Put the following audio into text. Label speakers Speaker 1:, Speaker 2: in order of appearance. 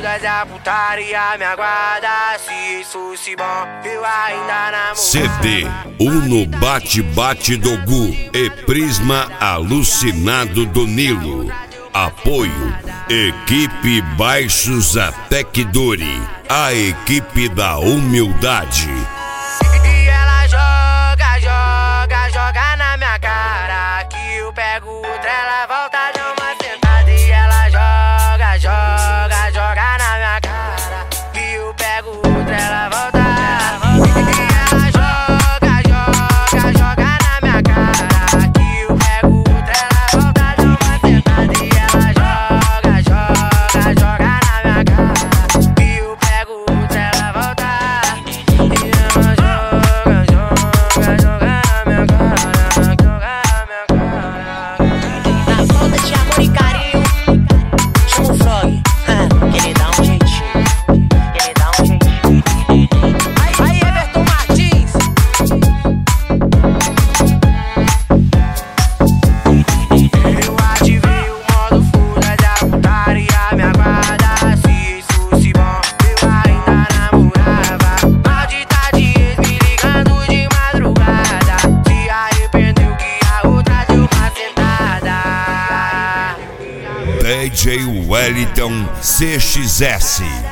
Speaker 1: fugas, a putaria me aguarda. Se isso fosse bom, eu ainda namorava.
Speaker 2: CD Uno Bate-Bate do Gu e Prisma Alucinado do Nilo. Apoio Equipe Baixos Atecdori, a equipe da humildade.
Speaker 1: E ela joga na minha cara, que eu pego outra, ela volta de uma sentada. E ela joga na minha cara, que eu pego outra, ela volta. E ela joga na minha cara, que eu pego outra, ela volta de uma sentada. E ela joga na minha cara, que eu pego outra, ela volta. E ela joga na minha cara,
Speaker 3: Na falta de amor e carinho, chama o Frog, que ele dá um jeitinho, Aí, Everton Martins.
Speaker 1: eu ativei o modo fugas, a putaria me aguarda. Se isso fosse bom, eu ainda namorava. Maldita de ex me ligando de madrugada, se arrependeu que a outra deu uma sentada.
Speaker 2: DJ Wellington CXS.